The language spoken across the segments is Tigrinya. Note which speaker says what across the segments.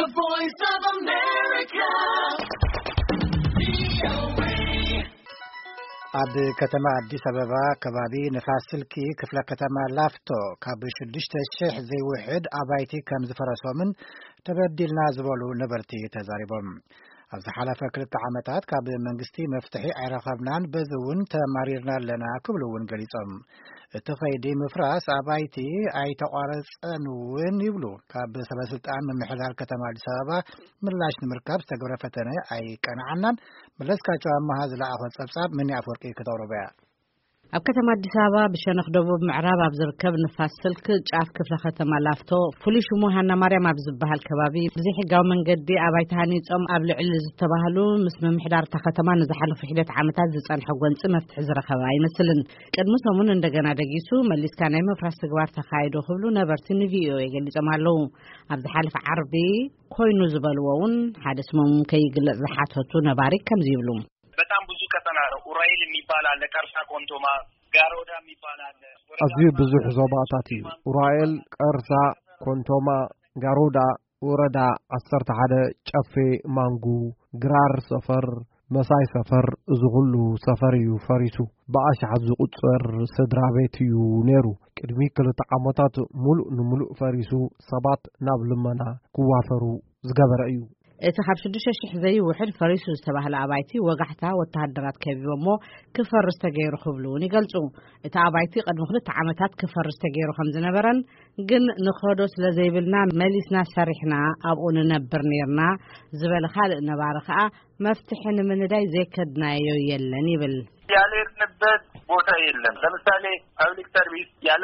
Speaker 1: The Voice of America.
Speaker 2: ኣብ ከተማ አዲስ አበባ ከባቢ ንፋስ ስልኪ ክፍለ ከተማ ላፍቶ ካብ 6000 ዘይውሕድ አባይቲ ከም ዝፈረሶምን ተበዲልና ዝበሉ ነበርቲ ተዛሪቦም ኣብ ዝሓለፈ 2 ዓመታት ካብ መንግስቲ መፍትሒ አይረኸብናን በዝውን ተማሪርና ኣለና ክብሉውን ገሊጾም እቲ ኸይዲ ምፍራስ አባይቲ አይተቋረጸን ይብሉ ካብ ሰበስልጣን ምምሕዳር ከተማ አዲስ አበባ ምላሽ ንምርካብ ዝተገበረ ፈተነ አይቀናዓናን መለስካቸው አማሃ ዝለኣኸ ጸብጻብ ምን ያፈርቂ ከተውረበያ
Speaker 3: ኣብ ከተማ አዲስ አበባ ብሸነኽ ደቡብ ምዕራብ ኣብ ዝርከብ ንፋስ ስልክ ጫፍ ክፍለ ከተማ ላፍቶ ፍሉይ ሽሙ ሃና ማርያም ኣብ ዝበሃል ከባቢ ብዘይሕጋዊ መንገዲ አባይቲ ሃኒጾም ኣብ ልዕሊ ዝተባሃሉ ምስ ምምሕዳር ከተማ ንዝሓለፉ ሒደት ዓመታት ዝጸንሐ ጎንፂ መፍትሒ ዝረኸበ አይመስልን ቅድሚ ሰሙን እንደገና ደጊሱ መሊስካ ናይ ምፍራስ ተግባር ተኻይዶ ክብሉ ነበርቲ ንቪኦኤ ገሊጾም ኣለዉ ኣብ ዝሓለፈ ዓርቢ ኮይኑ ዝበልዎውን ሓደ ስሞም ከይግለጽ ዝሓተቱ ነባሪ ከም ዝይብሉ
Speaker 4: በጣም ብዙ ከተማ ኡራኤል የሚባል አለ ቀርሳ ኮንቶማ ጋሮዳ የሚባል አለ
Speaker 5: አዚ ብዙ ዞባታት እዩ ኡራኤል ቀርሳ ኮንቶማ ጋሮዳ ወረዳ 11 ጨፌ ማንጉ ግራር ሰፈር መሳይ ሰፈር ዝሁሉ ሰፈር እዩ ፈሪሱ በአሽሐ ዝቁጽር ስድራ ቤት እዩ ነሩ ቅድሚ 2 ዓመታት ሙሉእ ፈሪሱ ሰባት ናብ ልመና ክዋፈሩ ዝገበረ እዩ
Speaker 3: እቲ ካብ 6000 ዘይውሕድ ፈሪሱ ዝተባህለ አባይቲ ወጋሕታ ወተሃደራት ከቢቦሞ ክፈርስ ተገይሩ ክብሉን ይገልጹ እቲ አባይቲ ቅድሚ 2 ዓመታት ክፈርስ ተገይሩ ከም ዝነበረን ግን ንኸዶ ስለዘይብልና መሊስና ሰሪሕና ኣብኡ ንነብር ነርና ዝበለ ካልእ ነባሪ ከዓ መፍትሒ ንምንዳይ ዘይከድናዮ የለን ይብል
Speaker 4: ያለንበት ቦታ የለም ለምሳሌ ፐብሊክ ሰርቪስ ያለ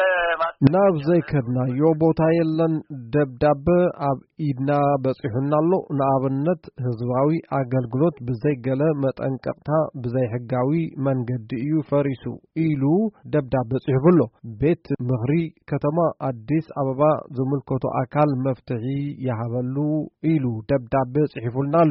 Speaker 5: ናብ ዘይከድናዮ ቦታ የለን ደብዳቤ ኣብ ኢድና በጽሑናሎ ንኣብነት ህዝባዊ አገልግሎት ብዘይገለ መጠንቀቅታ ብዘይሕጋዊ መንገዲ እዩ ፈሪሱ ኢሉ ደብዳቤ ጽሑፍሎ ቤት ምኽሪ ከተማ አዲስ አበባ ዝምልከቶ አካል መፍትሒ ያሃበሉ ኢሉ ደብዳቤ ጽሑፍልናሎ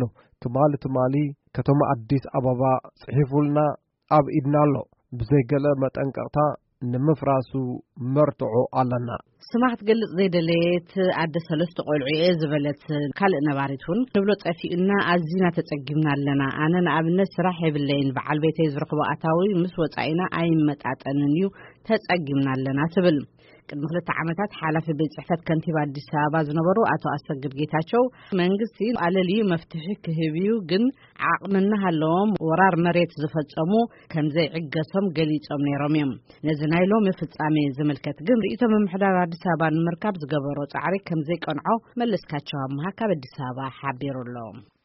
Speaker 5: ትማሊ ከተማ አዲስ አበባ ጽሑፍልና ኣብ ኢድናሎ ብዘይገለ መጠንቀቅታ ንምፍራሱ መርትዖ ኣለና
Speaker 3: ስማዕት ገልጽ ዘይደለየት አደ ሰለስተ ቆልዑ ዝበለት ካልእ ነባሪቱን ንብሎ ጸፊኡና ኣዝና ተጸጊምና ኣለና ኣነ ንኣብነት ስራሕ የብለይን በዓል ቤተይ ዝረኽቦ ኣታዊ ምስ ወጻኢና ኣይመጣጠንን እዩ ተጸጊምና ኣለና ትብል ቅድሚ 2 ዓመታት ሓላፊ ቤት ጽሕፈት ከንቲባ አዲስ አበባ ዝነበሩ አቶ አሰግድ ጌታቸው መንግስቲ ኣለልዩ መፍትሒ ክህብዩ ግን ዓቅምና ሃለዎም ወራር መሬት ዝፈጸሙ ከም ዘይዕገሶም ገሊጾም ነይሮም እዮም ነዚ ናይ ሎሚ ፍጻሜ ዝምልከት ግን ርእይቶ ምምሕዳር አዲስ አበባ ንምርካብ ዝገበሮ ጻዕሪ ከም ዘይቀንዖ መለስካቸው አማሃ ካብ አዲስ አበባ ሓቢሩሎም